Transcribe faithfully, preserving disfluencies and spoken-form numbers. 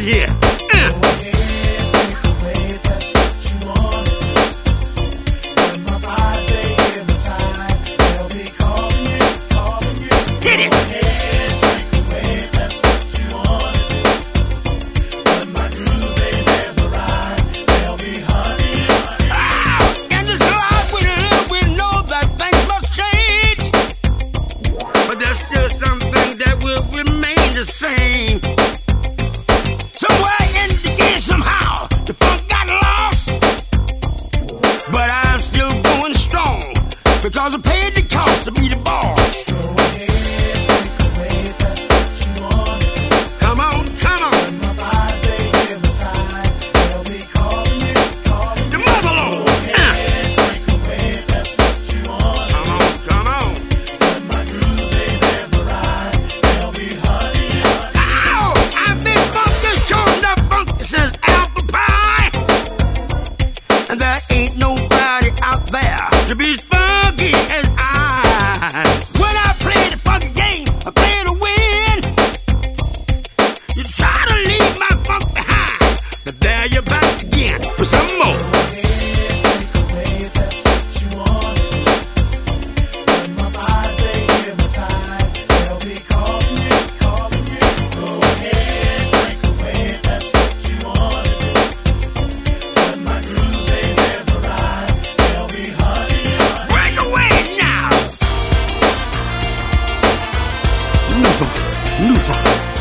here. Uh. Same. Somewhere in the game, somehow, the funk got lost. But I'm still going strong because I paid the cost to be the boss. Go ahead, take away, that's what you want. Come on, come on. When my five day hypnotized, they'll be calling you, calling you. The mother Lord. Go ahead, uh. take away, that's what you want. Come on, come on. When my groove they mesmerize, they'll be hugging. Since apple pie, and there ain't nobody out there to be as funky as I. When I play the funky game, I play to win. You try to leave my funk behind, but there you're back again for some more. New funk, new funk.